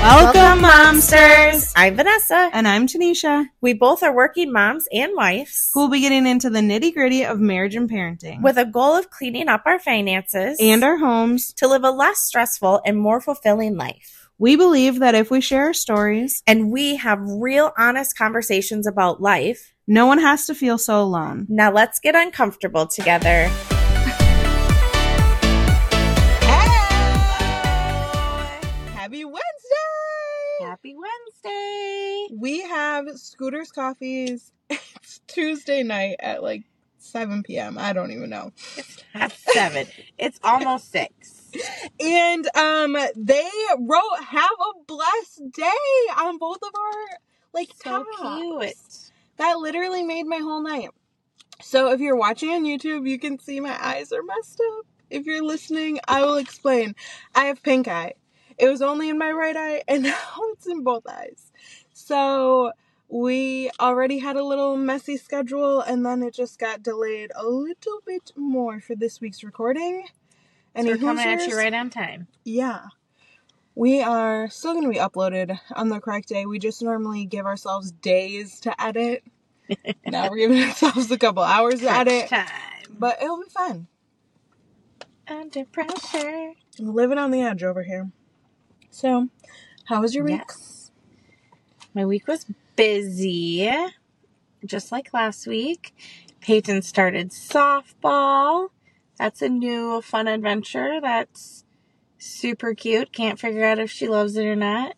Welcome, Momsters! I'm Vanessa. And I'm Tanisha. We both are working moms and wives who will be getting into the nitty-gritty of marriage and parenting with a goal of cleaning up our finances and our homes to live a less stressful and more fulfilling life. We believe that if we share our stories and we have real, honest conversations about life, no one has to feel so alone. Now let's get uncomfortable together. Happy Wednesday! Happy Wednesday! We have Scooter's Coffees. It's Tuesday night at like 7 p.m. I don't even know. It's not 7. It's almost 6. And they wrote "Have a blessed day" on both of our so tops. Cute. That literally made my whole night. So if you're watching on YouTube, you can see my eyes are messed up. If you're listening, I will explain. I have pink eye. It was only in my right eye, and now it's in both eyes. So we already had a little messy schedule, and then it just got delayed a little bit more for this week's recording. So we're coming at you right on time. Yeah. We are still going to be uploaded on the correct day. We just normally give ourselves days to edit. Now we're giving ourselves a couple hours to edit. Time. But it'll be fun. Under pressure. I'm living on the edge over here. So, how was your week? Yes. My week was busy, just like last week. Peyton started softball. That's a new fun adventure. That's super cute. Can't figure out if she loves it or not.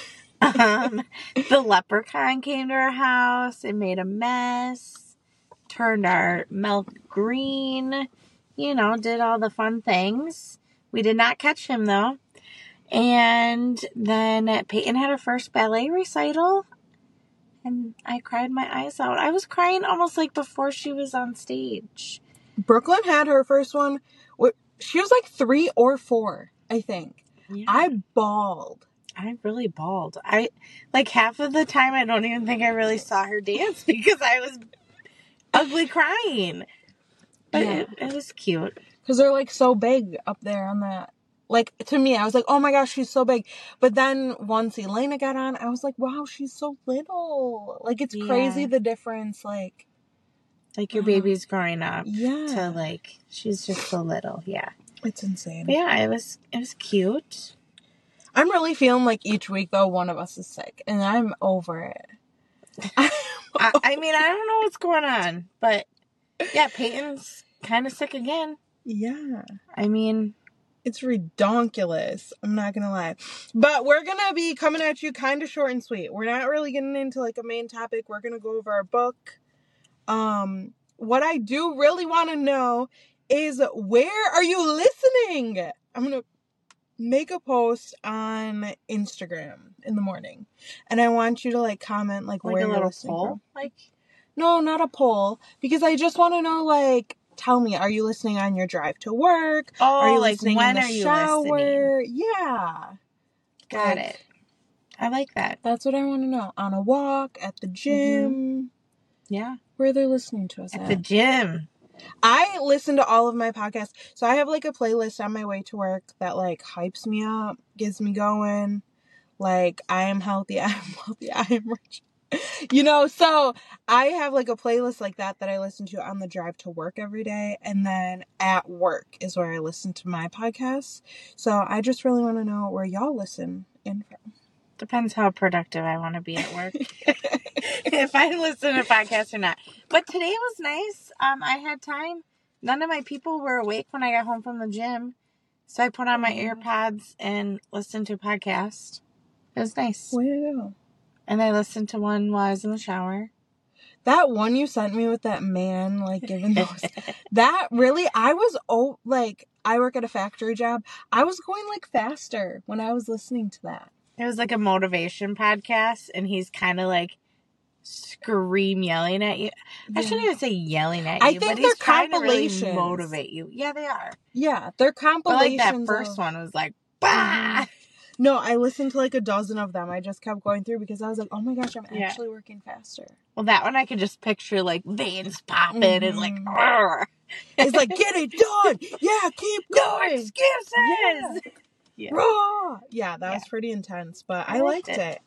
The leprechaun came to our house and made a mess. Turned our milk green. Did all the fun things. We did not catch him, though. And then Peyton had her first ballet recital, and I cried my eyes out. I was crying almost like before she was on stage. Brooklyn had her first one. She was like 3 or 4, I think. Yeah. I bawled. I really bawled. Half of the time, I don't even think I really saw her dance because I was ugly crying. But yeah. It was cute. Because they're so big up there on that. To me, I was like, oh my gosh, she's so big. But then once Elena got on, I was like, wow, she's so little. It's crazy the difference. Your baby's growing up. Yeah. To she's just so little. Yeah. It's insane. But yeah, it was cute. I'm really feeling each week, though, one of us is sick. And I'm over it. I mean, I don't know what's going on. But yeah, Peyton's kind of sick again. Yeah. I mean, it's redonkulous. I'm not going to lie. But we're going to be coming at you kind of short and sweet. We're not really getting into a main topic. We're going to go over our book. What I do really want to know is, where are you listening? I'm going to make a post on Instagram in the morning. And I want you to comment where you're listening poll? From. No, not a poll. Because I just want to know tell me, are you listening on your drive to work? Oh, are you listening when in the are you shower? listening? Yeah. Got it. I like that. That's what I want to know. On a walk, at the gym. Mm-hmm. Yeah. Where they're listening to us at the gym. I listen to all of my podcasts. So I have a playlist on my way to work that hypes me up, gets me going. I am healthy, I am wealthy, I am rich. So I have a playlist that I listen to on the drive to work every day. And then at work is where I listen to my podcasts. So I just really want to know where y'all listen in from. Depends how productive I want to be at work. If I listen to podcasts or not. But today was nice. I had time. None of my people were awake when I got home from the gym. So I put on my AirPods and listened to a podcast. It was nice. Way to go. And I listened to one while I was in the shower. That one you sent me with that man, giving those. That really, I was, I work at a factory job. I was going, faster when I was listening to that. It was a motivation podcast, and he's kind of scream yelling at you. Yeah. I shouldn't even say yelling at you, I think but he's trying to compilations. really motivate you. Yeah, they are. Yeah, they're compilations. But that first one was bah! No, I listened to a dozen of them. I just kept going through because I was oh my gosh, I'm actually working faster. Well, that one I could just picture veins popping and It's get it done. Yeah, keep going. No excuses. Yeah. Raw! Yeah, that Yeah. was pretty intense, but I I liked liked it.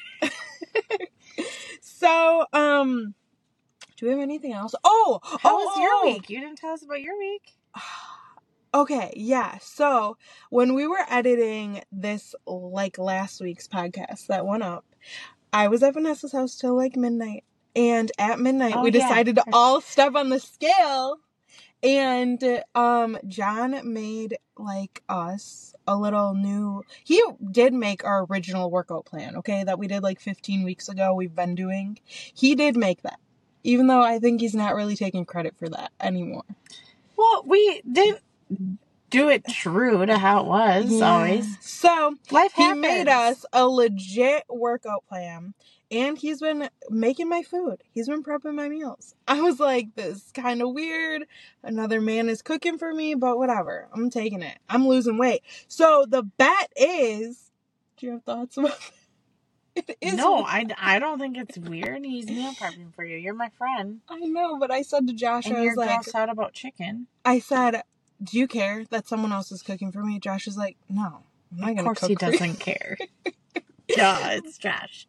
So, do we have anything else? How was your week? You didn't tell us about your week. Okay, yeah. So, when we were editing this, like, last week's podcast that went up, I was at Vanessa's house till, like, midnight. And at midnight, we decided to all step on the scale. And, John made, like, us a little new... He did make our original workout plan, okay? That we did, like, 15 weeks ago, we've been doing. He did make that. Even though I think he's not really taking credit for that anymore. Well, we didn't do it true to how it was always. So, Life he happens. made us a legit workout plan. And he's been making my food. He's been prepping my meals. I was like, this is kind of weird. Another man is cooking for me, but whatever. I'm taking it. I'm losing weight. So the bet is... Do you have thoughts about that? It is No, weird. I don't think it's weird. He's meal prepping for you. You're my friend. I know, but I said to Josh, And I you're was like... grossed out about chicken. I said, do you care that someone else is cooking for me? Josh is like, no. I'm not going to cook for you. Of course he doesn't care. Duh, it's Josh.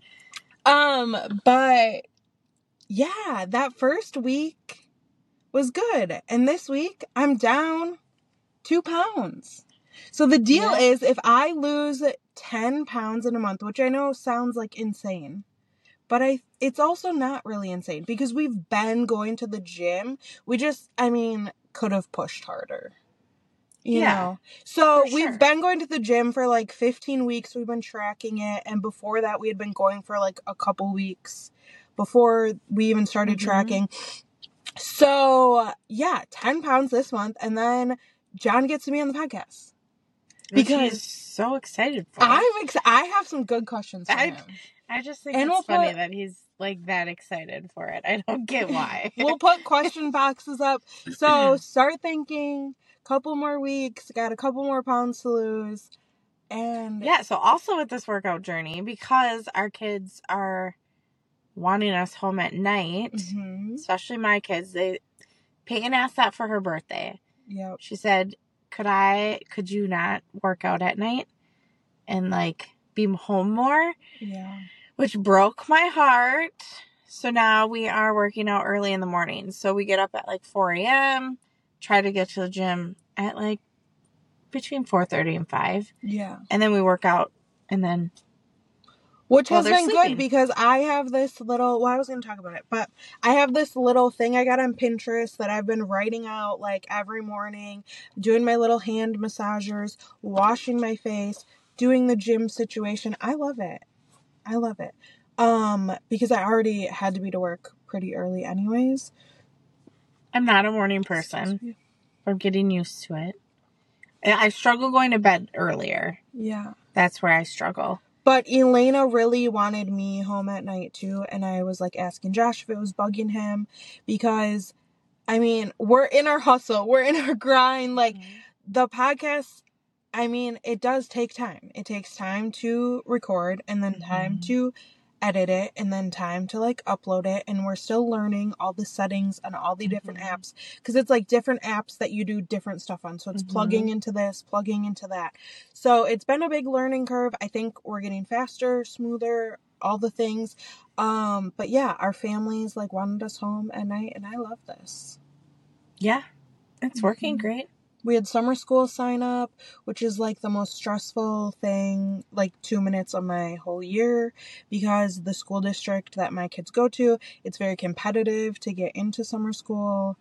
But yeah, that first week was good. And this week I'm down 2 pounds. So the deal is if I lose 10 pounds in a month, which I know sounds like insane, but it's also not really insane because we've been going to the gym. We just, could have pushed harder. You know? So we've been going to the gym for like 15 weeks. We've been tracking it. And before that, we had been going for like a couple weeks before we even started tracking. So yeah, 10 pounds this month. And then John gets to be on the podcast. Because he's so excited for it. I have some good questions for him. I just think it's funny that he's like that excited for it. I don't get why. We'll put question boxes up. So start thinking. Couple more weeks, got a couple more pounds to lose. And yeah, so also with this workout journey, because our kids are wanting us home at night, especially my kids, Peyton asked that for her birthday. Yep. She said, could you not work out at night and like be home more? Yeah. Which broke my heart. So now we are working out early in the morning. So we get up at like 4 a.m., try to get to the gym at like between 4:30 and 5. Yeah. And then we work out and then... Which has been good because I have this little... Well, I was going to talk about it, but I have this little thing I got on Pinterest that I've been writing out like every morning, doing my little hand massagers, washing my face, doing the gym situation. I love it. I love it. Because I already had to be to work pretty early anyways. I'm not a morning person. I'm getting used to it. I struggle going to bed earlier. Yeah. That's where I struggle. But Elena really wanted me home at night too. And I was like asking Josh if it was bugging him. Because, we're in our hustle. We're in our grind. Like, the podcast, it does take time. It takes time to record and then time to edit it and then time to like upload it, and we're still learning all the settings and all the different apps because it's like different apps that you do different stuff on, so it's plugging into this, plugging into that, so it's been a big learning curve. I think we're getting faster, smoother, all the things, but yeah, our families like wanted us home at night, and I love this. Yeah, it's working great. We had summer school sign up, which is like the most stressful thing, like 2 minutes of my whole year, because the school district that my kids go to, it's very competitive to get into summer school.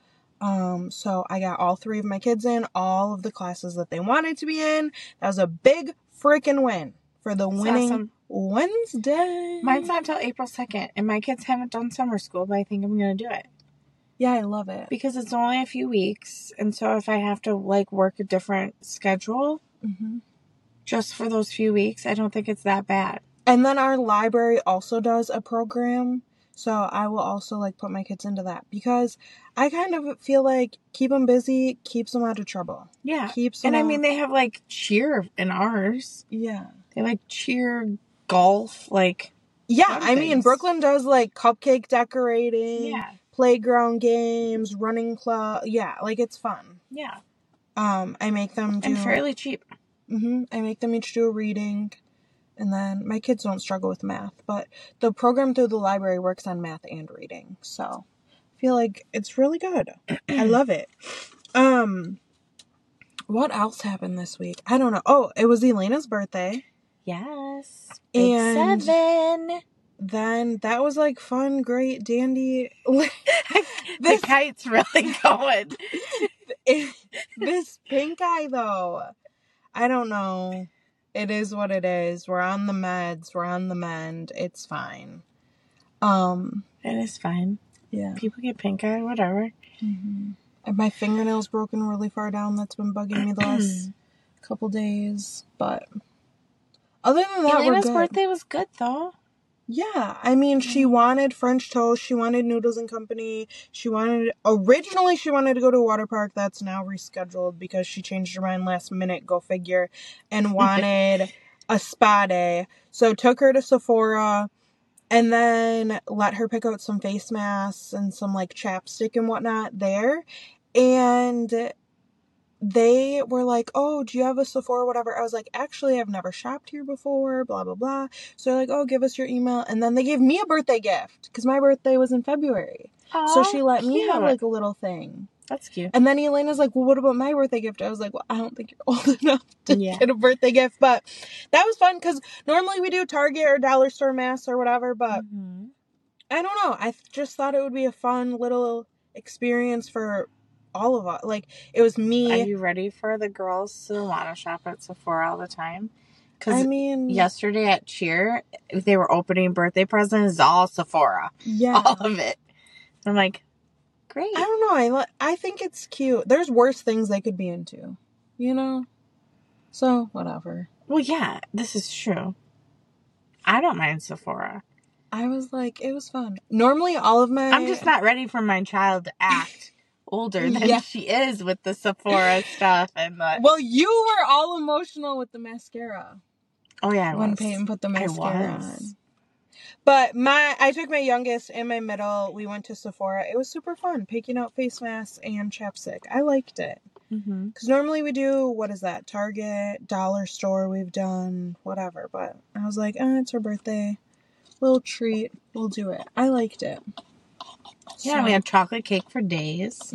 So I got all 3 of my kids in, all of the classes that they wanted to be in. That was a big freaking win for the winning Wednesday. Mine's not until April 2nd, and my kids haven't done summer school, but I think I'm going to do it. Yeah, I love it. Because it's only a few weeks, and so if I have to, like, work a different schedule just for those few weeks, I don't think it's that bad. And then our library also does a program, so I will also, like, put my kids into that. Because I kind of feel like keep them busy, keeps them out of trouble. Yeah. Keeps them they have, like, cheer in ours. Yeah. They, like, cheer, golf, like... Yeah, Brooklyn does, like, cupcake decorating. Yeah. Playground games, running club. Yeah, like, it's fun. Yeah. I make them do... And fairly cheap. I make them each do a reading. And then my kids don't struggle with math, but the program through the library works on math and reading. So I feel like it's really good. I love it. What else happened this week? I don't know. Oh, it was Elena's birthday. Yes. Big And 7. then that was like fun, great, dandy. The kite's really going. This pink eye, though, I don't know. It is what it is. We're on the meds. We're on the mend. It's fine. It is fine. Yeah. People get pink eye, whatever. And my fingernail's broken really far down. That's been bugging me the last couple days. But other than that, Elena's we're good. birthday was good, though. Yeah, I mean, she wanted French toast. She wanted Noodles and Company. Originally she wanted to go to a water park. That's now rescheduled because she changed her mind last minute, go figure, and wanted a spa day. So took her to Sephora and then let her pick out some face masks and some like chapstick and whatnot there. And they were like, oh, do you have a Sephora, whatever? I was like, actually, I've never shopped here before, blah, blah, blah. So they're like, oh, give us your email. And then they gave me a birthday gift because my birthday was in February. Aww, so she let me cute. have like a little thing. That's cute. And then Elena's like, well, what about my birthday gift? I was like, well, I don't think you're old enough to get a birthday gift. But that was fun because normally we do Target or dollar store masks or whatever. But I don't know. I just thought it would be a fun little experience for all of us. Like, it was me. Are you ready for the girls to want to shop at Sephora all the time? I mean, yesterday at Cheer, they were opening birthday presents, all Sephora. Yeah. All of it. I'm like, great. I don't know. I think it's cute. There's worse things they could be into, you know? So, whatever. Well, yeah, this is true. I don't mind Sephora. I was like, it was fun. Normally, all of my... I'm just not ready for my child to act older than she is with the Sephora stuff and the... Well, you were all emotional with the mascara. Oh yeah, when Peyton put the mascara on. But I took my youngest and my middle. We went to Sephora. It was super fun picking out face masks and chapstick. I liked it because normally we do, what is that? Target, dollar store. We've done whatever, but I was like, it's her birthday, little treat. We'll do it. I liked it. Yeah, we had chocolate cake for days.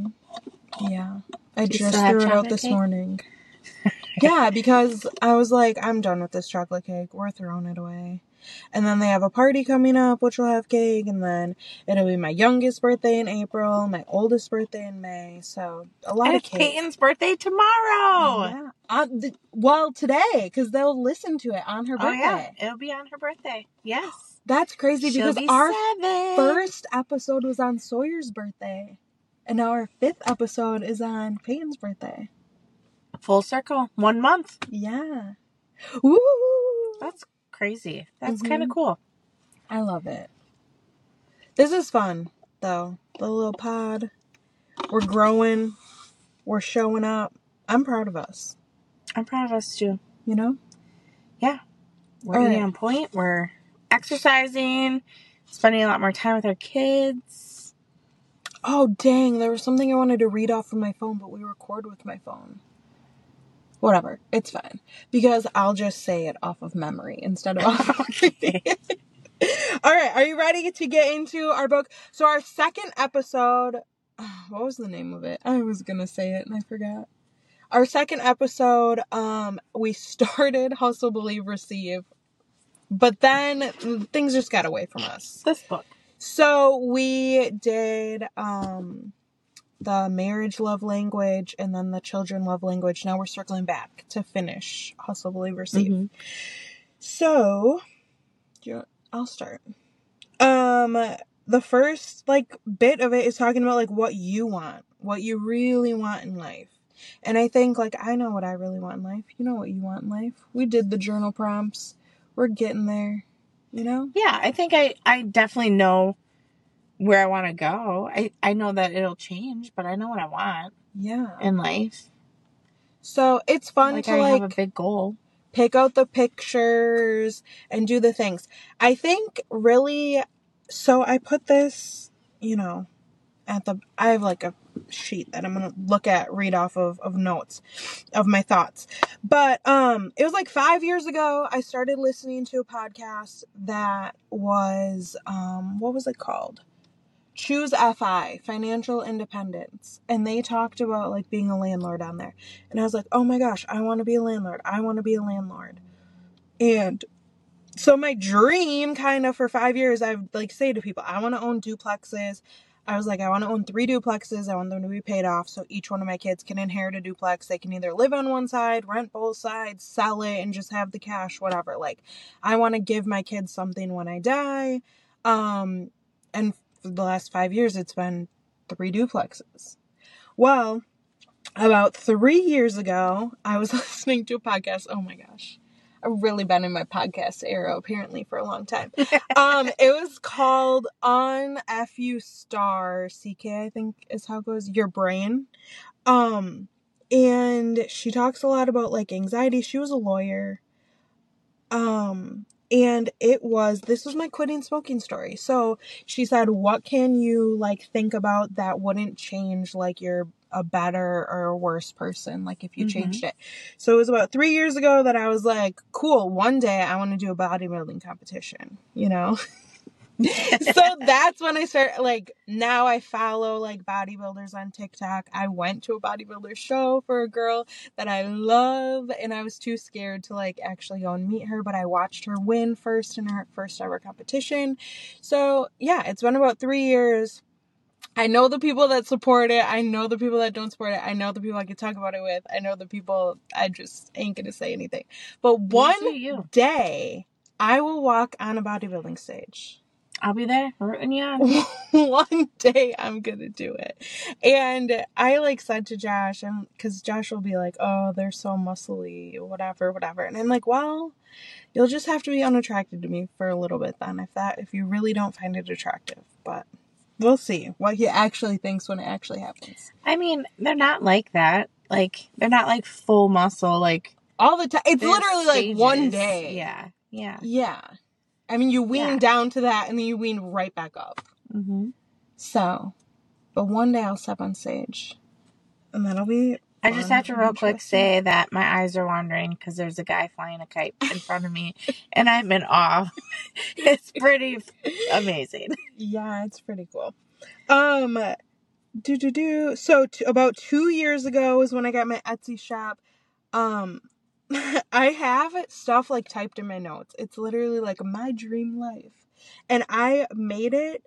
Yeah. I just threw it out this morning. Yeah, because I was like, I'm done with this chocolate cake. We're throwing it away. And then they have a party coming up, which will have cake. And then it'll be my youngest birthday in April, my oldest birthday in May. So a lot of cake. Peyton's birthday tomorrow. Yeah. Well, today, because they'll listen to it on her birthday. Oh, yeah. It'll be on her birthday. Yes. That's crazy because be our 7. first episode was on Sawyer's birthday. And now our 5th episode is on Peyton's birthday. Full circle. 1 month. Yeah. Woo! That's crazy. That's kind of cool. I love it. This is fun, though. The little pod. We're growing. We're showing up. I'm proud of us. I'm proud of us, too. You know? Yeah. We're eating on point. We're exercising. Spending a lot more time with our kids. Oh, dang. There was something I wanted to read off from my phone, but we record with my phone. Whatever. It's fine. Because I'll just say it off of memory instead of off of reading. All right. Are you ready to get into our book? So our second episode... What was the name of it? I was going to say it and I forgot. Our second episode, we started Hustle, Believe, Receive. But then things just got away from us. This book. So we did... the marriage love language and then the children love language. Now we're circling back to finish Hustle, Believe, Receive. So, I'll start. The first bit of it is talking about what you want, what you really want in life. And I think I know what I really want in life. You know what you want in life. We did the journal prompts. We're getting there, you know? Yeah, I think I definitely know where I want to go. I know that it'll change, but I know what I want. Yeah. In life. So it's fun to I have a big goal. Pick out the pictures and do the things. I think really, so I put this, I have sheet that I'm going to read off of notes of my thoughts. But it was like 5 years ago, I started listening to a podcast that was, what was it called? Choose FI, Financial Independence. And they talked about like being a landlord on there. And I was like, oh my gosh, I want to be a landlord. I want to be a landlord. And so my dream kind of for 5 years, I would like say to people, I want to own duplexes. I was like, I want to own 3 duplexes. I want them to be paid off so each one of my kids can inherit a duplex. They can either live on one side, rent both sides, sell it, and just have the cash, whatever. Like, I want to give my kids something when I die. And for the last 5 years, it's been 3 duplexes. Well, about 3 years ago, I was listening to a podcast. Oh my gosh. I've really been in my podcast era apparently for a long time. It was called On FU Star CK, I think is how it goes, Your Brain. And she talks a lot about like anxiety. She was a lawyer. And this was my quitting smoking story. So she said, what can you like think about that wouldn't change like you're a better or a worse person, like if you changed it. So it was about 3 years ago that I was like, cool, one day I want to do a bodybuilding competition, you know? So that's when I started, like, now I follow like bodybuilders on TikTok. I went to a bodybuilder show for a girl that I love, and I was too scared to like actually go and meet her, but I watched her win first in her first ever competition. So yeah, it's been about 3 years. I know the people that support it. I know the people that don't support it. I know the people I can talk about it with. I know the people I just ain't gonna say anything. But one day I will walk on a bodybuilding stage. I'll be there rooting you on. One day I'm gonna do it. And I like said to Josh, and because Josh will be like, oh, they're so muscly, whatever. And I'm like, well, you'll just have to be unattracted to me for a little bit then, if you really don't find it attractive. But we'll see what he actually thinks when it actually happens. I mean, they're not like that. Like, they're not like full muscle, like all the time. It's literally stages. Like one day. Yeah. I mean, you wean down to that, and then you wean right back up. So, but one day I'll step on stage, and that'll be I just have to real quick say that my eyes are wandering because there's a guy flying a kite in front of me, and I'm in awe. It's pretty amazing. Yeah, it's pretty cool. So about 2 years ago is when I got my Etsy shop. I have stuff like typed in my notes. It's literally like my dream life. And I made it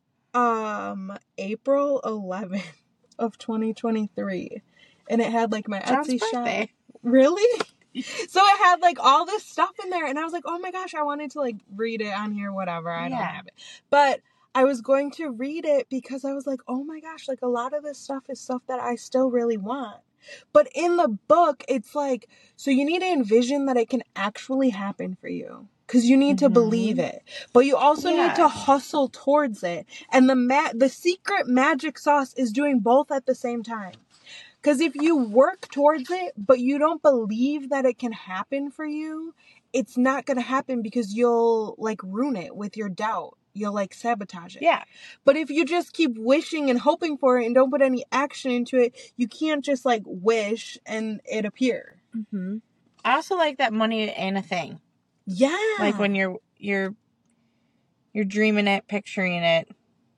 April 11th of 2023. And it had like my Etsy shop. Really? So it had like all this stuff in there, and I was like, oh my gosh, I wanted to like read it on here, whatever. I don't have it. But I was going to read it because I was like, oh my gosh, like a lot of this stuff is stuff that I still really want. But in the book, it's like, so you need to envision that it can actually happen for you. Because you need to believe it. But you also need to hustle towards it. And the secret magic sauce is doing both at the same time. Because if you work towards it, but you don't believe that it can happen for you, it's not going to happen because you'll like ruin it with your doubt. You'll like sabotage it. Yeah. But if you just keep wishing and hoping for it and don't put any action into it, you can't just like wish and it appear. I also like that money ain't a thing. Yeah. Like when you're dreaming it, picturing it.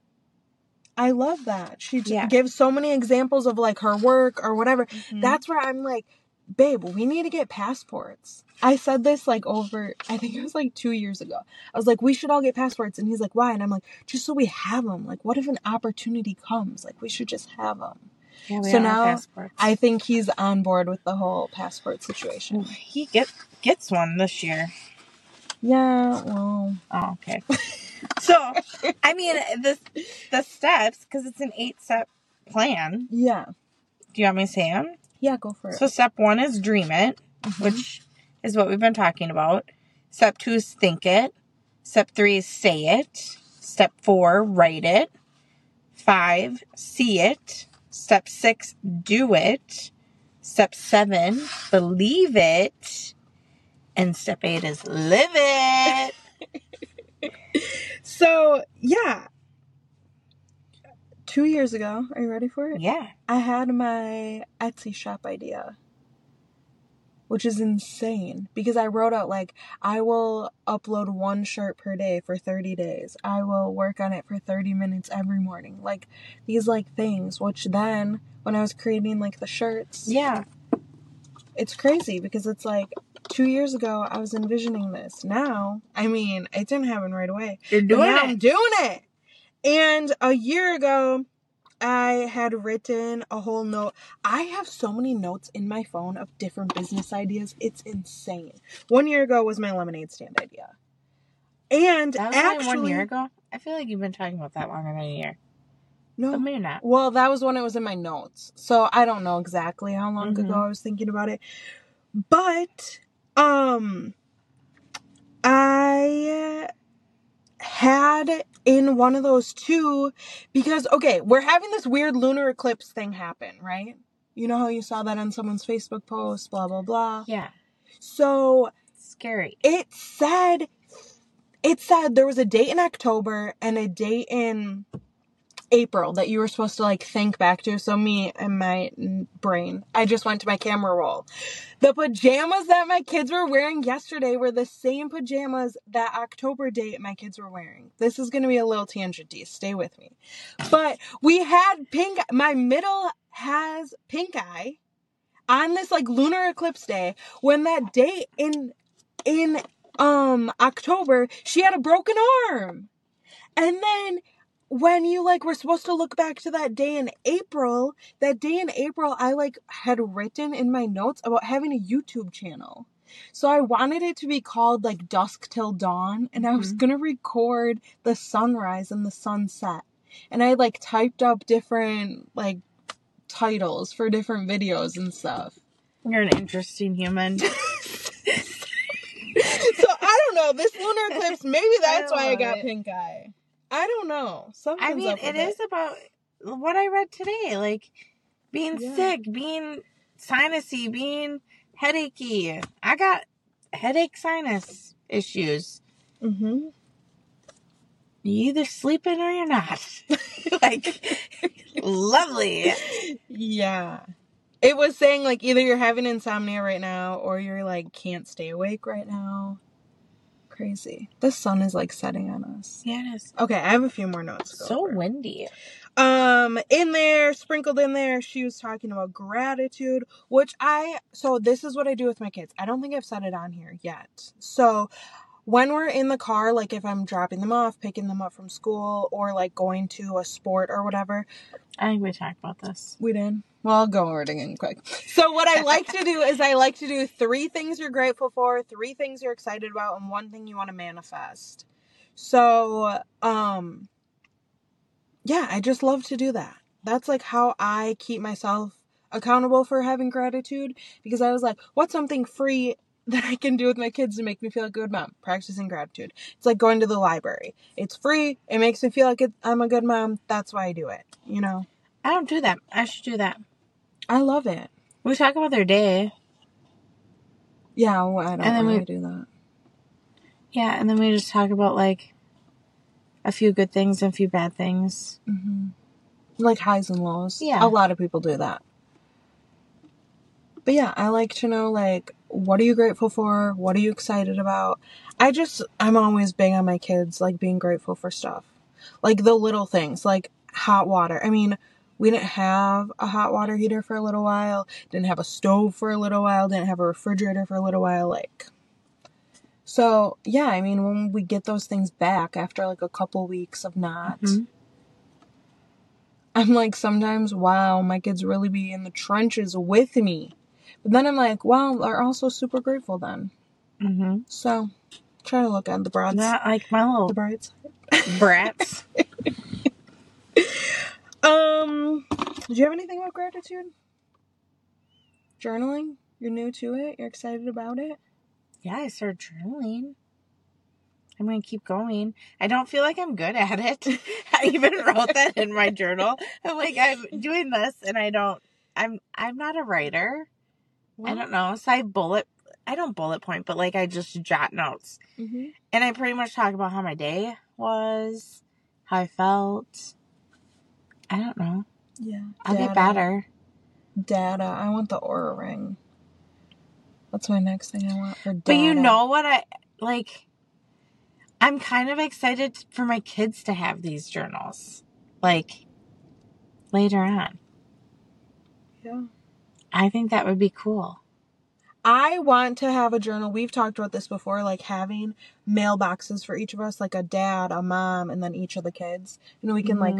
I love that. She gives so many examples of like her work or whatever. That's where I'm like, babe, we need to get passports. I said this like over, I think it was like 2 years ago. I was like, we should all get passports. And he's like, why? And I'm like, just so we have them. Like, what if an opportunity comes? Like, we should just have them. Yeah, so now I think he's on board with the whole passport situation. He gets one this year. Yeah, well. Oh, okay. So, I mean, the steps, because it's an 8-step plan. Yeah. Do you want me to say them? Yeah, go for it. So, step 1 is dream it, which is what we've been talking about. Step 2 is think it. Step 3 is say it. Step 4, write it. 5, see it. Step 6, do it. Step 7, believe it. And step 8 is live it. So, yeah. 2 years ago, are you ready for it? Yeah. I had my Etsy shop idea, which is insane because I wrote out like, I will upload 1 shirt per day for 30 days. I will work on it for 30 minutes every morning. Like these like things, which then when I was creating like the shirts, Yeah. it's crazy because it's like 2 years ago I was envisioning this. Now, I mean, it didn't happen right away. You're But doing now it. I'm doing it. And a year ago, I had written a whole note. I have so many notes in my phone of different business ideas. It's insane. 1 year ago was my lemonade stand idea. And That was actually, only 1 year ago? I feel like you've been talking about that longer than a year. no, But maybe not. well, that was when it was in my notes. So I don't know exactly how long Mhm. ago I was thinking about it. But, I had in one of those too, because, okay, we're having this weird lunar eclipse thing happen, right? You know how you saw that on someone's Facebook post, blah, blah, blah. Yeah. So Scary. it said there was a date in October and a date in April that you were supposed to like think back to. So me and my brain, I just went to my camera roll. The pajamas that my kids were wearing yesterday were the same pajamas that October date my kids were wearing. This is going to be a little tangent-y. Stay with me. But we had pink, my middle has pink eye on this like lunar eclipse day when that date in October, she had a broken arm. And then when you like were supposed to look back to that day in April, I like had written in my notes about having a YouTube channel. So I wanted it to be called like Dusk Till Dawn, and I was going to record the sunrise and the sunset. And I like typed up different like titles for different videos and stuff. You're an interesting human. So I don't know, this lunar eclipse, maybe that's why I got it. pink eye. I don't know. Something's I mean, up with it is about what I read today. Like, being sick, being sinusy, being headachy. I got headache sinus issues. Mm-hmm. You either sleeping or you're not. Like, lovely. Yeah. It was saying, like, either you're having insomnia right now or you're, like, can't stay awake right now. Crazy. The sun is, like, setting on us. Yeah, it is. Okay, I have a few more notes to go So over. windy. Sprinkled in there, she was talking about gratitude, so this is what I do with my kids. I don't think I've said it on here yet. So when we're in the car, like if I'm dropping them off, picking them up from school, or like going to a sport or whatever. I think we talked about this. We did? Well, I'll go over it again quick. So what I like to do is I like to do 3 things you're grateful for, 3 things you're excited about, and 1 thing you want to manifest. So, yeah, I just love to do that. That's like how I keep myself accountable for having gratitude, because I was like, what's something free that I can do with my kids to make me feel like a good mom? Practicing gratitude. It's like going to the library. It's free. It makes me feel like I'm a good mom. That's why I do it, you know? I don't do that. I should do that. I love it. We talk about their day. Yeah, well, I don't really do that. Yeah, and then we just talk about, like, a few good things and a few bad things. Mm-hmm. Like highs and lows. Yeah. A lot of people do that. But yeah, I like to know, like, what are you grateful for? What are you excited about? I'm always big on my kids, like, being grateful for stuff. Like, the little things, like hot water. I mean, we didn't have a hot water heater for a little while. Didn't have a stove for a little while. Didn't have a refrigerator for a little while. Like, so, yeah, I mean, when we get those things back after, like, a couple weeks of not, I'm like, sometimes, wow, my kids really be in the trenches with me. But then I'm like, well, they're also super grateful then. Mm-hmm. So, try to look at the brides. Not like my little brats. brats. Do you have anything about gratitude? Journaling? You're new to it? You're excited about it? Yeah, I started journaling. I'm going to keep going. I don't feel like I'm good at it. I even wrote that in my journal. I'm like, I'm doing this and I'm not a writer. What? I don't know. So I don't bullet point, but like I just jot notes. Mm-hmm. And I pretty much talk about how my day was, how I felt. I don't know. Yeah. I'll get better. Data. I want the Aura ring. That's my next thing I want for data. But you know what I'm kind of excited for my kids to have these journals. Like, later on. Yeah. I think that would be cool. I want to have a journal. We've talked about this before, like having mailboxes for each of us, like a dad, a mom, and then each of the kids. And we can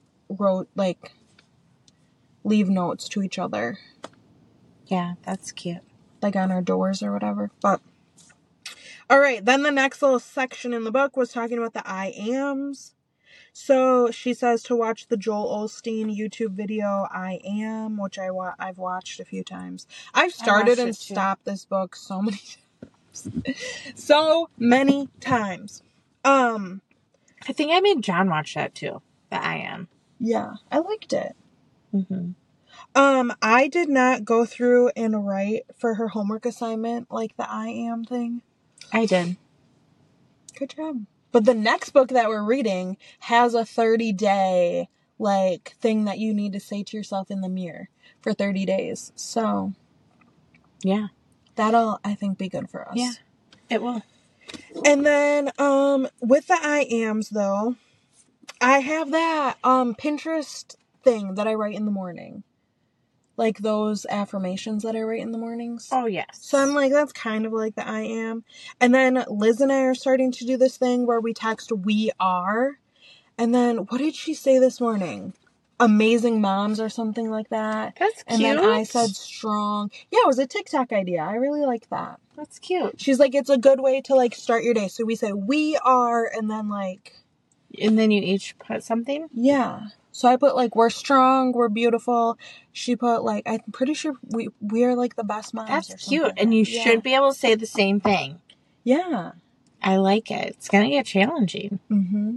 leave notes to each other. Yeah, that's cute. Like on our doors or whatever. But all right, then the next little section in the book was talking about the I ams. So she says to watch the Joel Osteen YouTube video, I Am, which I've watched a few times. I've started and stopped this book so many times. So many times. I think I made John watch that too. The I Am. Yeah, I liked it. Mm-hmm. I did not go through and write for her homework assignment like the I Am thing. I did. Good job. But the next book that we're reading has a 30-day, thing that you need to say to yourself in the mirror for 30 days. So, yeah. That'll, I think, be good for us. Yeah, it will. And then, with the I Ams, though, I have that, Pinterest thing that I write in the morning. Like those affirmations that I write in the mornings. Oh, yes. So I'm like, that's kind of like the I Am. And then Liz and I are starting to do this thing where we text we are. And then, what did she say this morning? Amazing moms or something like that. That's cute. And then I said strong. Yeah, it was a TikTok idea. I really like that. That's cute. She's like, it's a good way to start your day. So we say we are and then And then you each put something? Yeah. So I put we're strong, we're beautiful. She put I'm pretty sure we are the best moms. That's cute. And you should be able to say the same thing. Yeah. I like it. It's going to get challenging. Mm-hmm.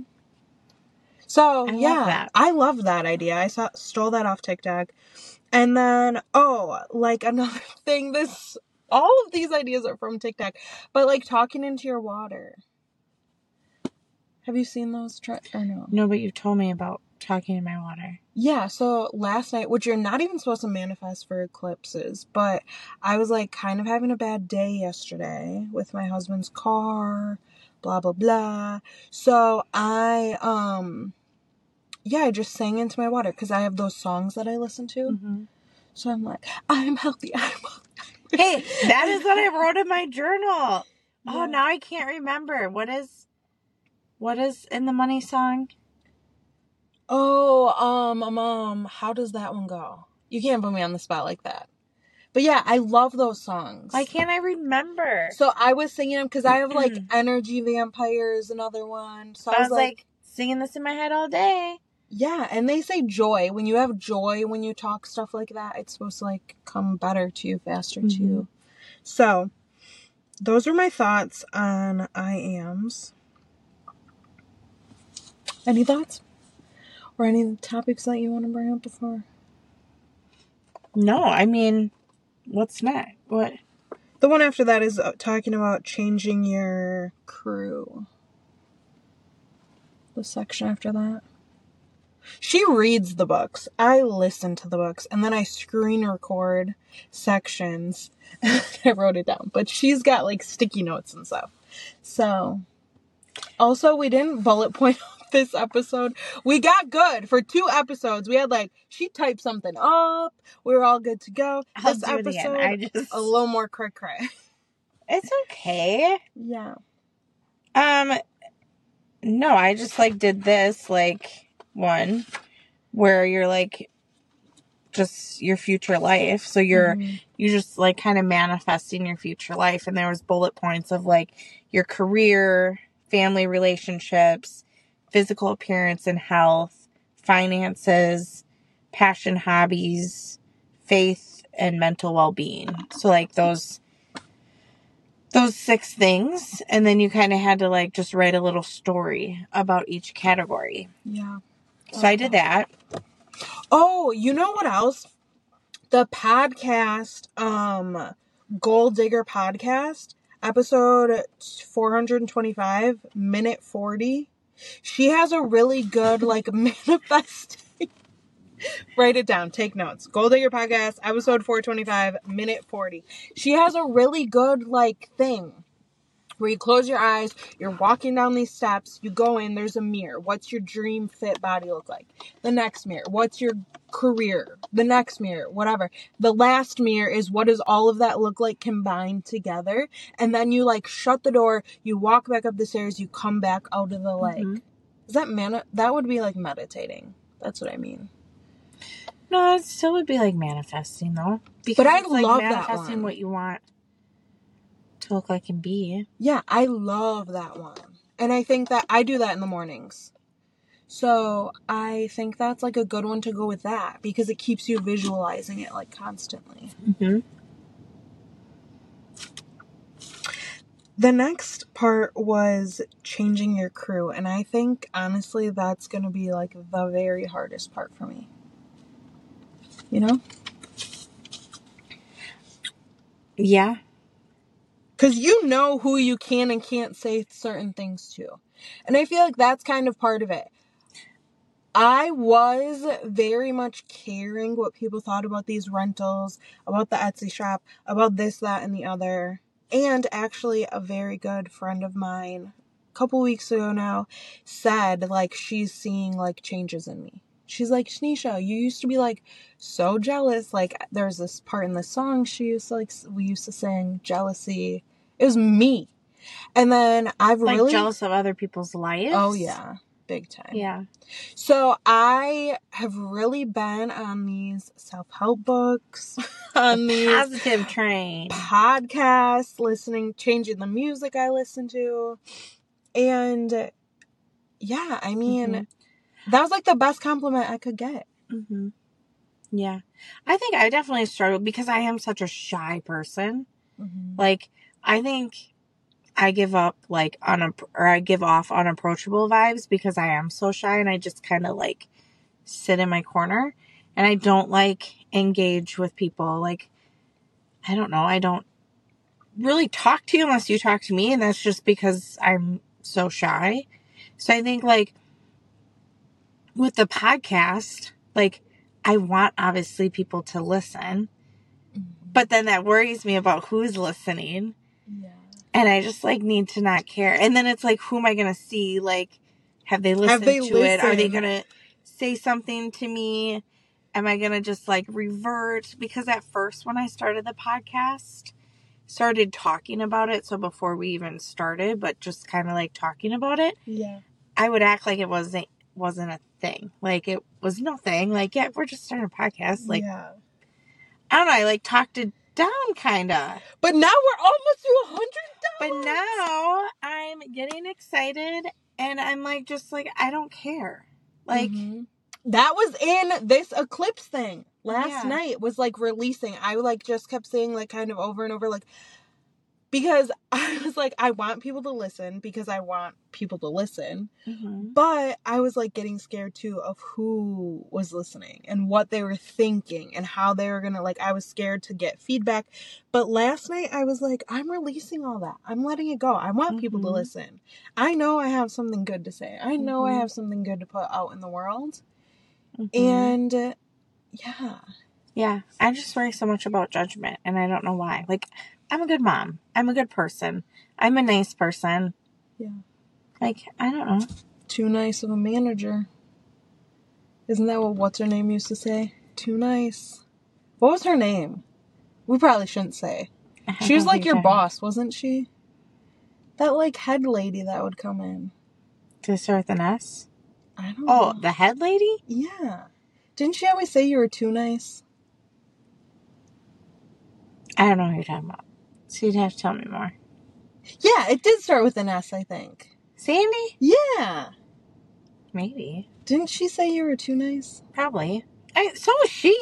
So I love that idea. I stole that off TikTok. And then, another thing, all of these ideas are from TikTok, but talking into your water. Have you seen those or no? No, but you told me about talking in my water. Yeah, so last night, which you're not even supposed to manifest for eclipses, but I was kind of having a bad day yesterday with my husband's car, blah, blah, blah. So I just sang into my water because I have those songs that I listen to. Mm-hmm. So I'm like, I'm healthy, I'm healthy. Hey, that is what I wrote in my journal. Yeah. Oh, now I can't remember. What is in the money song? Oh, how does that one go? You can't put me on the spot like that. But yeah, I love those songs. Why can't I remember? So I was singing them because I have Energy Vampires, another one. So I was singing this in my head all day. Yeah, and they say joy. When you have joy, when you talk stuff like that, it's supposed to come better to you, faster to you. So those are my thoughts on I Ams. Any thoughts? Or any topics that you want to bring up before? No, I mean, what's next? What? The one after that is talking about changing your crew. The section after that. She reads the books. I listen to the books. And then I screen record sections. I wrote it down. But she's got sticky notes and stuff. So, also, we didn't bullet point this episode. We got good for 2 episodes. We had she typed something up. We were all good to go. This episode, a little more cray. It's okay. Yeah. No, I just did this one where you're just your future life. So you're just kind of manifesting your future life, and there was bullet points of your career, family relationships, physical appearance and health, finances, passion, hobbies, faith, and mental well-being. So those 6 things, and then you kind of had to just write a little story about each category. Yeah. So I did that. Oh, you know what else? The podcast, Goal Digger podcast, episode 425, minute 40. She has a really good, manifesting. Write it down. Take notes. Gold Digger Podcast, episode 425, minute 40. She has a really good, like, thing where you close your eyes, you're walking down these steps, you go in, there's a mirror. What's your dream fit body look like? The next mirror. What's your career? The next mirror. Whatever. The last mirror is what does all of that look like combined together? And then you, like, shut the door, you walk back up the stairs, you come back out of the lake. Mm-hmm. Is that that would be like meditating. That's what I mean. No, it still would be like manifesting, though. Because But I it's like love that manifesting one. what you want to look like and be. Yeah, I love that one. And I think that I do that in the mornings. So I think that's like a good one to go with that because it keeps you visualizing it like constantly. Mm-hmm. The next part was changing your crew. And I think, honestly, that's going to be like the very hardest part for me. You know? Yeah. Because you know who you can and can't say certain things to. And I feel like that's kind of part of it. I was very much caring what people thought about these rentals, about the Etsy shop, about this, that, and the other. And actually, a very good friend of mine, a couple weeks ago now, said, like, she's seeing, like, changes in me. She's like, Shnisha, you used to be, like, so jealous. Like, there's this part in the song we used to sing, Jealousy. It was me. And then I've like really... jealous of other people's lives? Oh, yeah. Big time. Yeah. So I have really been on these self-help books, on these positive train podcasts, changing the music I listen to. And yeah, I mean, that was like the best compliment I could get. Mm-hmm. Yeah. I think I definitely struggled because I am such a shy person. Mm-hmm. Like, I think I give up I give off unapproachable vibes because I am so shy and I just kind of like sit in my corner and I don't like engage with people. Like, I don't know. I don't really talk to you unless you talk to me. And that's just because I'm so shy. So I think like with the podcast, like I want obviously people to listen, but then that worries me about who's listening. Yeah. And I just, like, need to not care. And then it's like, who am I going to see? Like, have they listened to it? Are they going to say something to me? Am I going to just, like, revert? Because at first, when I started the podcast, started talking about it, so before we even started, but just kind of, like, talking about it, Yeah. I would act like it wasn't a thing. Like, it was nothing. Like, yeah, we're just starting a podcast. Like, yeah. I don't know. I, like, talked it down, kind of. But now we're almost to 100. But now I'm getting excited and I'm like, just like, I don't care. Like, that was in this eclipse thing last night was like releasing. I like just kept saying like kind of over and over, like, because I was like, I want people to listen because I want people to listen. Mm-hmm. But I was like getting scared too of who was listening and what they were thinking and how they were going to, like, I was scared to get feedback. But last night I was like, I'm releasing all that. I'm letting it go. I want people to listen. I know I have something good to say. I know I have something good to put out in the world. And yeah. Yeah. I just worry so much about judgment and I don't know why. Like, I'm a good mom. I'm a good person. I'm a nice person. Yeah. Like, I don't know. Too nice of a manager. Isn't that what what's her name used to say? Too nice. What was her name? We probably shouldn't say. She was like your boss, wasn't she? That like head lady that would come in. Did it start with an S? I don't know. Oh, the head lady? Yeah. Didn't she always say you were too nice? I don't know who you're talking about. So you'd have to tell me more. Yeah, it did start with an S, I think. Sandy? Yeah. Maybe. Didn't she say you were too nice? Probably. So was she.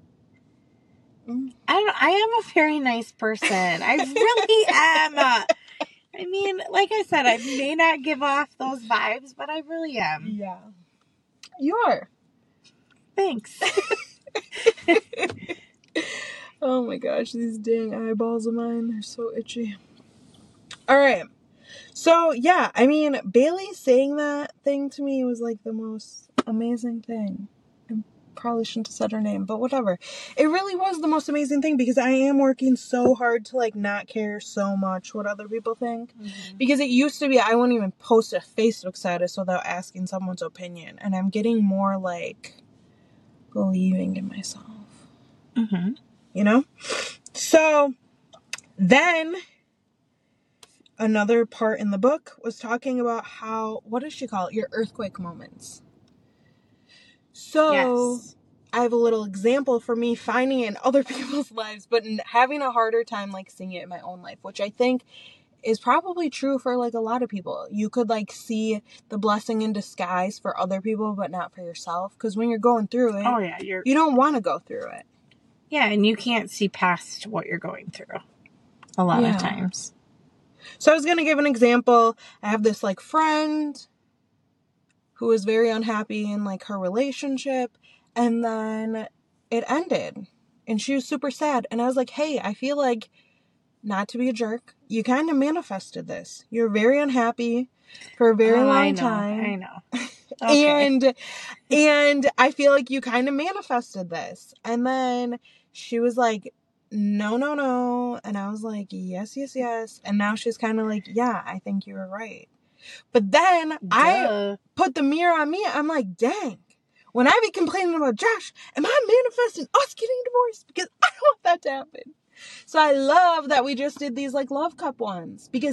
I am a very nice person. I really am. I mean, like I said, I may not give off those vibes, but I really am. Yeah. You are. Thanks. Oh my gosh, these dang eyeballs of mine, they're so itchy. Alright. So, yeah, I mean, Bailey saying that thing to me was like the most amazing thing. I'm probably shouldn't have said her name, but whatever. It really was the most amazing thing because I am working so hard to like not care so much what other people think. Mm-hmm. Because it used to be I wouldn't even post a Facebook status without asking someone's opinion. And I'm getting more like believing in myself. Mm-hmm. You know? So then another part in the book was talking about how, what does she call it? Your earthquake moments. So yes. I have a little example for me finding it in other people's lives, but having a harder time like seeing it in my own life, which I think is probably true for like a lot of people. You could like see the blessing in disguise for other people, but not for yourself. Because when you're going through it, you don't want to go through it. Yeah, and you can't see past what you're going through a lot of times. So I was going to give an example. I have this like friend who was very unhappy in like her relationship, and then it ended and she was super sad. And I was like, hey, I feel like, not to be a jerk, you kind of manifested this. You're very unhappy for a very long time. I know. Okay. and I feel like you kind of manifested this. And then she was like, no. And I was like, yes. And now she's kind of like, yeah, I think you were right. But then I put the mirror on me. I'm like, dang, when I be complaining about Josh, am I manifesting us getting divorced? Because I don't want that to happen. So I love that we just did these like love cup ones because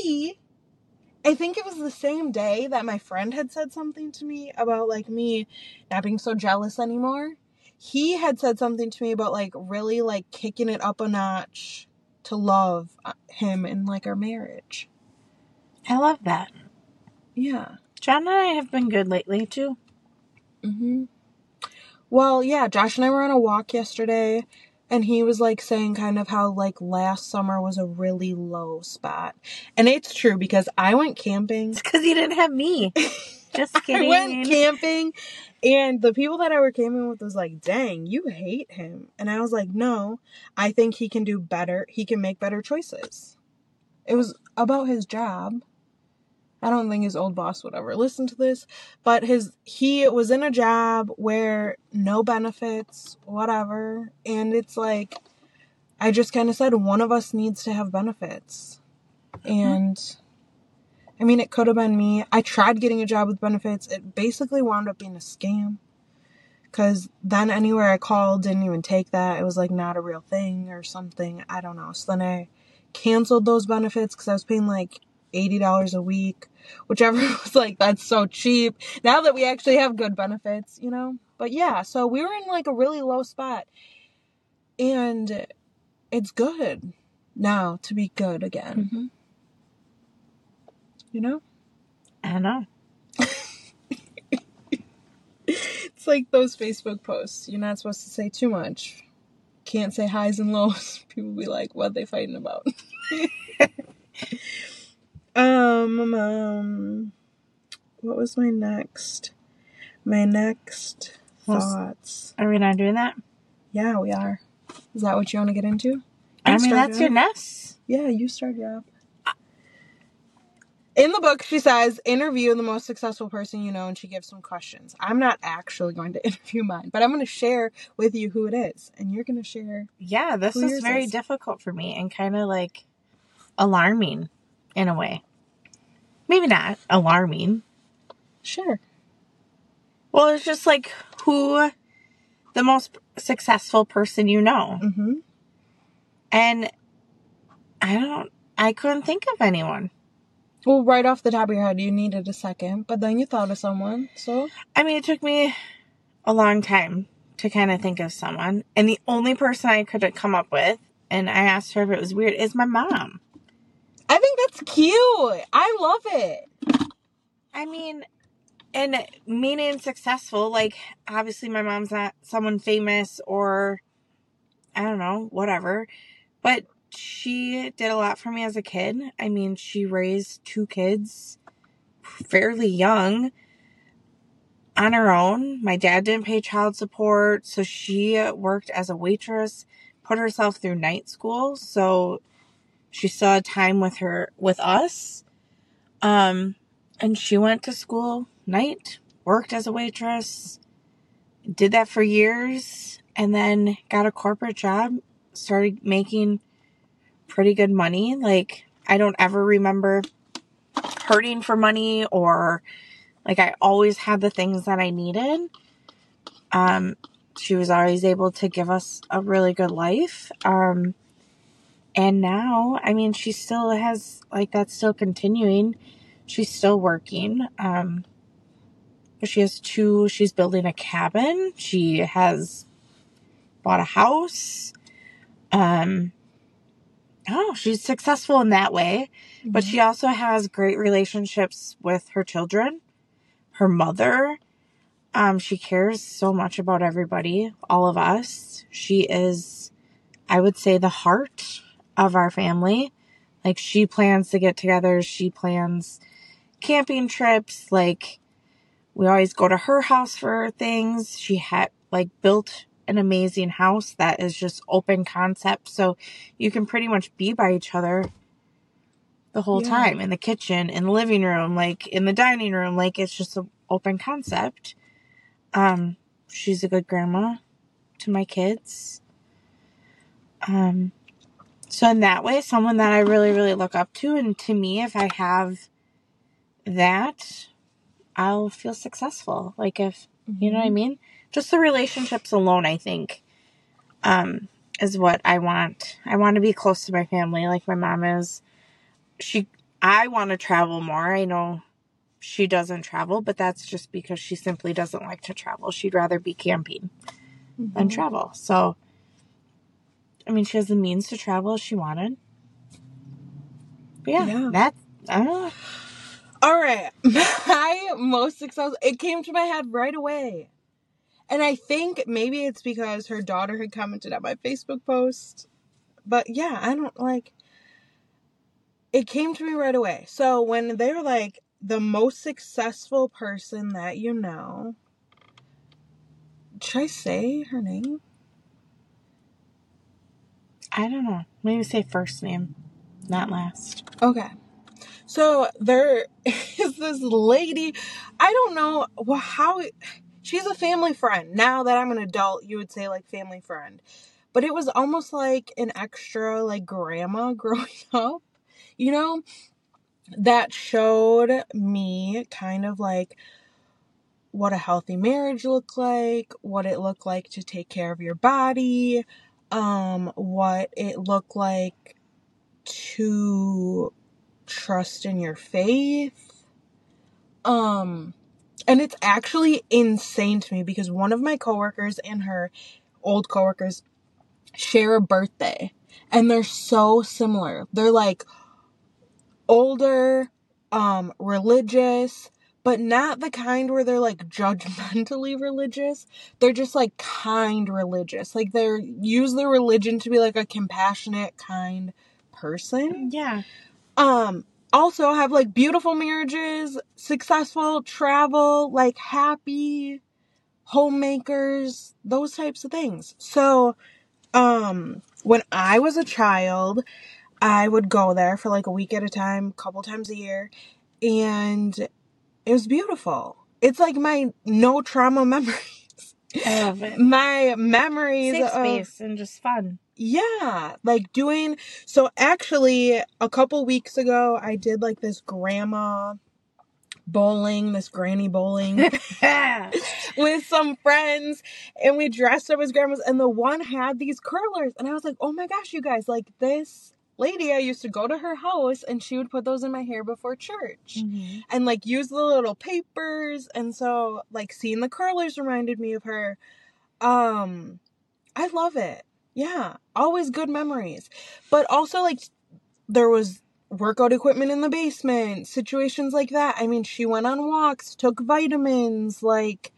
I think it was the same day that my friend had said something to me about like me not being so jealous anymore. He had said something to me about like really like kicking it up a notch to love him in like our marriage. I love that. Yeah. John and I have been good lately too. Mm-hmm. Well, yeah, Josh and I were on a walk yesterday, and he was like saying kind of how like last summer was a really low spot. And it's true because I went camping. It's because you didn't have me. Just kidding. I went camping, and the people that I were camping with was like, dang, you hate him. And I was like, no, I think he can do better. He can make better choices. It was about his job. I don't think his old boss would ever listen to this, but he was in a job where no benefits, whatever. And it's like, I just kind of said, one of us needs to have benefits. And I mean, it could have been me. I tried getting a job with benefits. It basically wound up being a scam. Because then anywhere I called didn't even take that. It was like not a real thing or something. I don't know. So then I canceled those benefits because I was paying like $80 a week, whichever was like, that's so cheap now that we actually have good benefits, you know? But yeah, so we were in like a really low spot, and it's good now to be good again. Mm-hmm. You know? I know. It's like those Facebook posts. You're not supposed to say too much. Can't say highs and lows. People be like, what are they fighting about? What was my next thoughts? Are we not doing that? Yeah, we are. Is that what you want to get into? I mean, that's your next. Yeah, you started off. In the book, she says, interview the most successful person you know, and she gives some questions. I'm not actually going to interview mine, but I'm going to share with you who it is, and you're going to share. Yeah, this is very difficult for me and kind of like alarming in a way. Maybe not alarming. Sure. Well, it's just like who the most successful person you know. Mm-hmm. And I couldn't think of anyone. Well, right off the top of your head, you needed a second, but then you thought of someone, so? I mean, it took me a long time to kind of think of someone. And the only person I could come up with, and I asked her if it was weird, is my mom. I think that's cute. I love it. I mean, and meaning successful, like, obviously my mom's not someone famous or, I don't know, whatever. But she did a lot for me as a kid. I mean, she raised 2 kids fairly young on her own. My dad didn't pay child support, so she worked as a waitress, put herself through night school, so she still had time with us. And she went to school night, worked as a waitress, did that for years, and then got a corporate job, started making pretty good money. Like, I don't ever remember hurting for money, or like, I always had the things that I needed. She was always able to give us a really good life. And now, I mean, she still has, like, that's still continuing. She's still working. She's building a cabin. She has bought a house. She's successful in that way, but she also has great relationships with her children, her mother. She cares so much about everybody, all of us. She is, I would say, the heart of our family. Like, she plans to get together. She plans camping trips. Like, we always go to her house for things. She had, like, built an amazing house that is just open concept. So you can pretty much be by each other the whole time, in the kitchen, in the living room, like in the dining room. Like, it's just an open concept. She's a good grandma to my kids. So in that way, someone that I really, really look up to. And to me, if I have that, I'll feel successful. Like, if, you know what I mean? Just the relationships alone, I think, is what I want. I want to be close to my family like my mom is. I want to travel more. I know she doesn't travel, but that's just because she simply doesn't like to travel. She'd rather be camping than travel. So, I mean, she has the means to travel if she wanted. But that's, I don't know. All right. My most successful, it came to my head right away. And I think maybe it's because her daughter had commented on my Facebook post. But yeah, I don't like, it came to me right away. So when they were like, the most successful person that you know, should I say her name? I don't know. Maybe say first name, not last. Okay. So there is this lady, I don't know how, she's a family friend. Now that I'm an adult, you would say like family friend. But it was almost like an extra like grandma growing up, you know, that showed me kind of like what a healthy marriage looked like, what it looked like to take care of your body, what it looked like to trust in your faith. And it's actually insane to me because one of my coworkers and her old coworkers share a birthday and they're so similar. They're like older, religious, but not the kind where they're like judgmentally religious. They're just like kind religious. Like they use their religion to be like a compassionate, kind person. Yeah. Also have like beautiful marriages, successful travel, like happy homemakers, those types of things. So, when I was a child, I would go there for like a week at a time, a couple times a year, and it was beautiful. It's like my no trauma memories. I love it. My memories safe of space and just fun. Yeah, like doing, so actually a couple weeks ago, I did like this grandma bowling, this granny bowling with some friends, and we dressed up as grandmas, and the one had these curlers, and I was like, oh my gosh, you guys, like this lady, I used to go to her house, and she would put those in my hair before church, and like use the little papers, and so like seeing the curlers reminded me of her. I love it. Yeah, always good memories. But also, like, there was workout equipment in the basement, situations like that. I mean, she went on walks, took vitamins, like,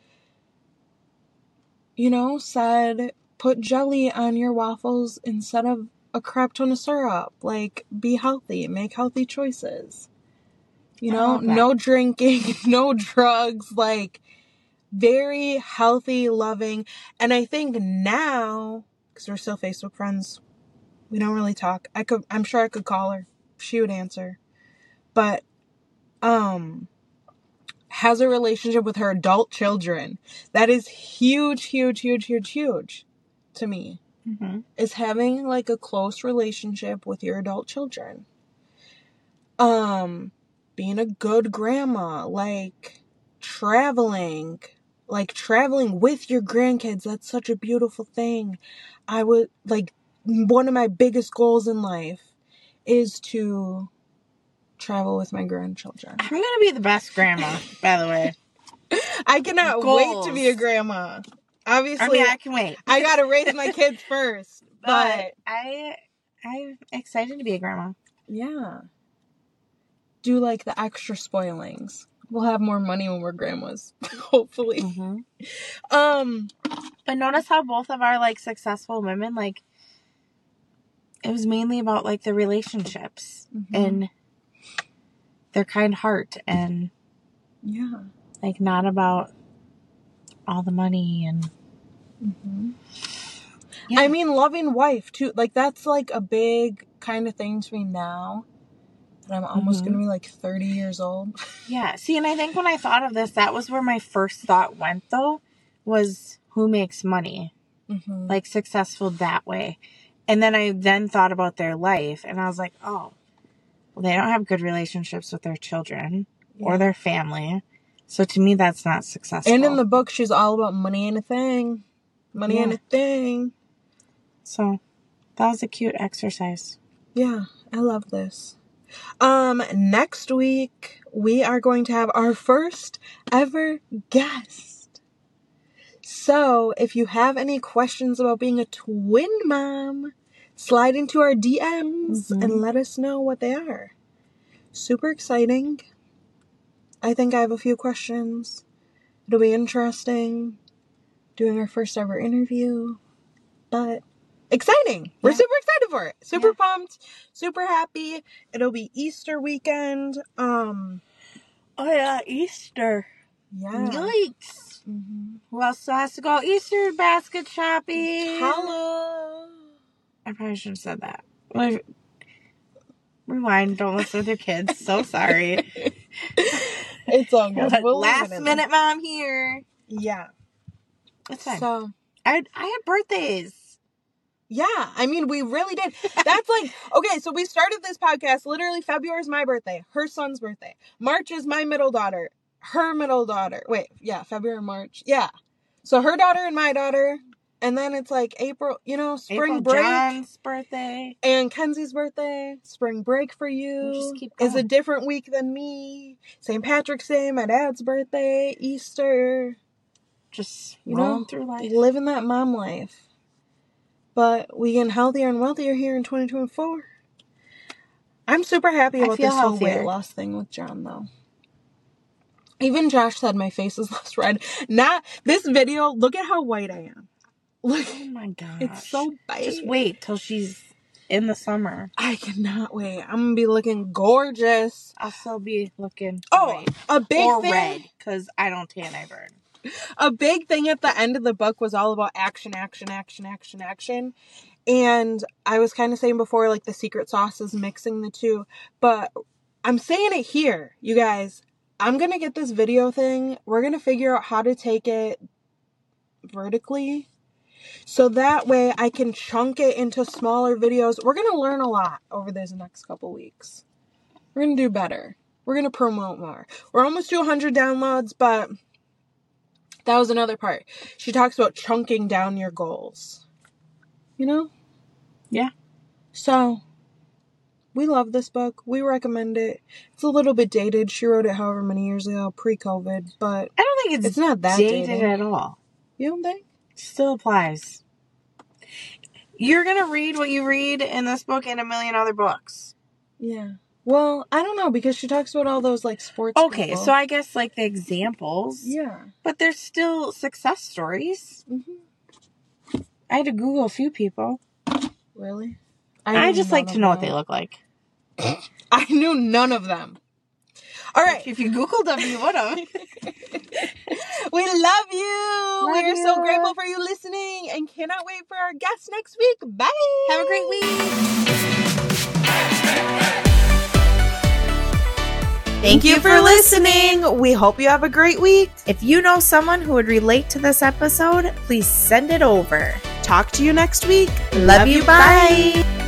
you know, said, put jelly on your waffles instead of a crap ton of syrup. Like, be healthy, make healthy choices. You know, no drinking, no drugs, like, very healthy, loving. And I think now, because we're still Facebook friends, we don't really talk. I'm sure I could call her. She would answer. But, has a relationship with her adult children. That is huge, huge, huge, huge, huge to me. Mm-hmm. Is having like a close relationship with your adult children. Being a good grandma, like traveling with your grandkids. That's such a beautiful thing. I would like, one of my biggest goals in life is to travel with my grandchildren. I'm going to be the best grandma, by the way. I cannot wait to be a grandma. Obviously, I can wait. I gotta raise my kids first. But I'm excited to be a grandma. Yeah. Do like the extra spoilings. We'll have more money when we're grandmas, hopefully. Mm-hmm. But notice how both of our like successful women, like, it was mainly about like the relationships and their kind heart, and like not about all the money and I mean, loving wife too. Like, that's like a big kind of thing to me now. And I'm almost going to be like 30 years old. Yeah. See, and I think when I thought of this, that was where my first thought went, though, was who makes money? Like, successful that way. And then I thought about their life, and I was like, oh, well, they don't have good relationships with their children or their family. So to me, that's not successful. And in the book, she's all about money and a thing. Money and a thing. So that was a cute exercise. Yeah, I love this. Next week, we are going to have our first ever guest. So, if you have any questions about being a twin mom, slide into our DMs and let us know what they are. Super exciting. I think I have a few questions. It'll be interesting. Doing our first ever interview. But exciting. We're super excited for it. Super pumped. Super happy. It'll be Easter weekend. Oh yeah, Easter. Yeah. Yikes. Who else still has to go Easter basket shopping? Hello. I probably should have said that. Rewind. Don't listen with your kids. So sorry. It's all good. We'll Last minute mom here. Yeah. It's fine. So I had birthdays. Yeah, I mean, we really did. That's like, okay, so we started this podcast, literally February is my birthday, her son's birthday. March is my middle daughter, her middle daughter. Wait, yeah, February, March. Yeah. So her daughter and my daughter. And then it's like April, spring break. John's birthday. And Kenzie's birthday. Spring break for you is a different week than me. St. Patrick's Day, my dad's birthday, Easter. Just rolling through life. Living that mom life. But we getting healthier and wealthier here in 2024. I'm super happy about this whole weight loss thing with John, though. Even Josh said my face is less red. Not this video. Look at how white I am. Look. Oh my god. It's so bad. Just wait till she's in the summer. I cannot wait. I'm going to be looking gorgeous. I'll still be looking white. A big or thing. Red, because I don't tan, I burn. A big thing at the end of the book was all about action, action, action, action, action. And I was kind of saying before, like, the secret sauce is mixing the two. But I'm saying it here, you guys. I'm going to get this video thing. We're going to figure out how to take it vertically. So that way I can chunk it into smaller videos. We're going to learn a lot over these next couple weeks. We're going to do better. We're going to promote more. We're almost to 100 downloads, but that was another part. She talks about chunking down your goals. Yeah. So, we love this book. We recommend it. It's a little bit dated. She wrote it however many years ago, pre-COVID, but I don't think it's not that dated at all. You don't think? Still applies. You're going to read what you read in this book and a million other books. Yeah. Well, I don't know, because she talks about all those, like, sports Okay, people. so I guess, like, the examples. Yeah. But there's still success stories. I had to Google a few people. Really? I just like to know what they look like. I knew none of them. All right. If you Googled them, you would have. We love you. We are so grateful for you listening and cannot wait for our guest next week. Bye. Have a great week. Thank you for listening. We hope you have a great week. If you know someone who would relate to this episode, please send it over. Talk to you next week. Love you. Bye.